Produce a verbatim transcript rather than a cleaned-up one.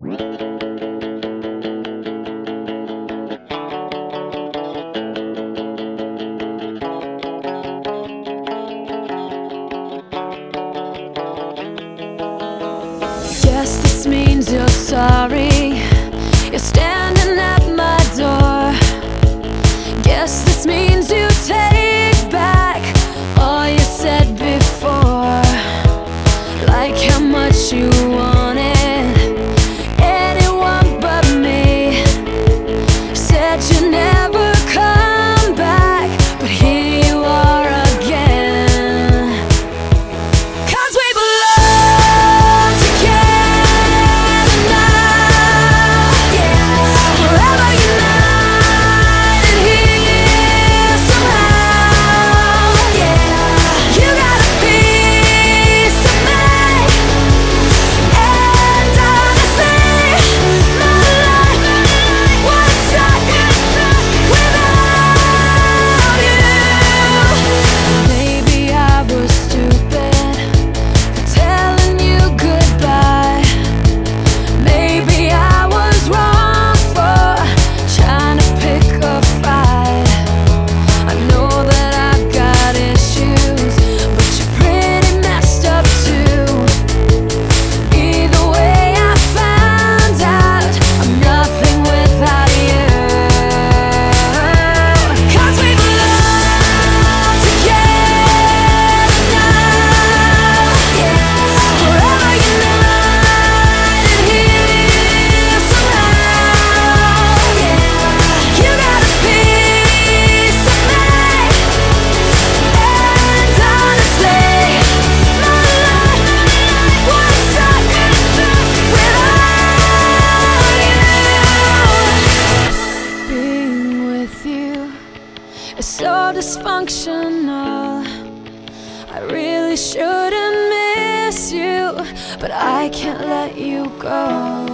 Guess this means you're sorry. You're standing at my door. Guess this means you take back all you said before. Like how much you wanted anyone but me. Said you'd never come back, but here you are again. 'Cause we belong together now, yeah. Forever united here somehow, yeah. You got a piece of me, and honestly, my life would suck without you. Maybe I was stupid for telling you goodbye. Maybe I was wrong for trying to pick a fight. I know that I've got issues, but you're pretty messed up too. Either way, I found out I'm nothing without you. 'Cause we belong together now, yeah. Forever united here somehow, yeah. You got a piece of me, and honestly, my life would suck without you. Being with you is so dysfunctional. I really shouldn't miss you, but I can't let you go.